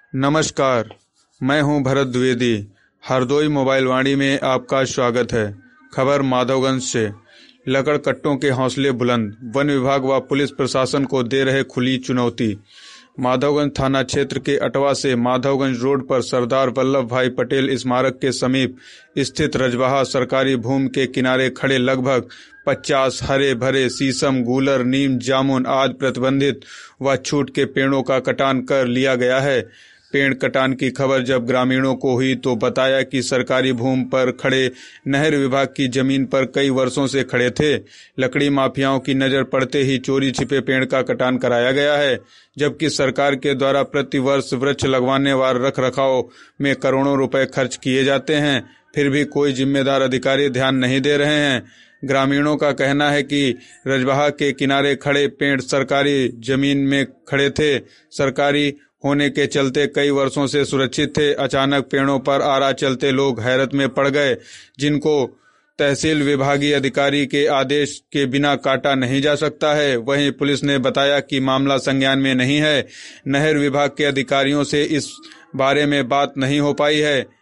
नमस्कार, मैं हूं भरत द्विवेदी। हरदोई मोबाइल वाणी में आपका स्वागत है। खबर माधवगंज से। लकड़ कट्टों के हौसले बुलंद, वन विभाग व पुलिस प्रशासन को दे रहे खुली चुनौती। माधवगंज थाना क्षेत्र के अटवा से माधवगंज रोड पर सरदार वल्लभ भाई पटेल स्मारक के समीप स्थित रजबहा सरकारी भूमि के किनारे खड़े लगभग 50 हरे भरे शीशम, गूलर, नीम, जामुन आदि प्रतिबंधित व छूट के पेड़ों का कटान कर लिया गया है। पेड़ कटान की खबर जब ग्रामीणों को हुई तो बताया कि सरकारी भूमि पर खड़े नहर विभाग की जमीन पर कई वर्षों से खड़े थे। लकड़ी माफियाओं की नजर पड़ते ही चोरी छिपे पेड़ का कटान कराया गया है, जबकि सरकार के द्वारा प्रति वर्ष वृक्ष लगवाने व रख रखाव में करोड़ों रुपए खर्च किए जाते हैं, फिर भी कोई जिम्मेदार अधिकारी ध्यान नहीं दे रहे हैं। ग्रामीणों का कहना है कि रजबहा के किनारे खड़े पेड़ सरकारी जमीन में खड़े थे, सरकारी होने के चलते कई वर्षों से सुरक्षित थे। अचानक पेड़ों पर आरा चलते लोग हैरत में पड़ गए, जिनको तहसील विभागीय अधिकारी के आदेश के बिना काटा नहीं जा सकता है। वहीं पुलिस ने बताया कि मामला संज्ञान में नहीं है। नहर विभाग के अधिकारियों से इस बारे में बात नहीं हो पाई है।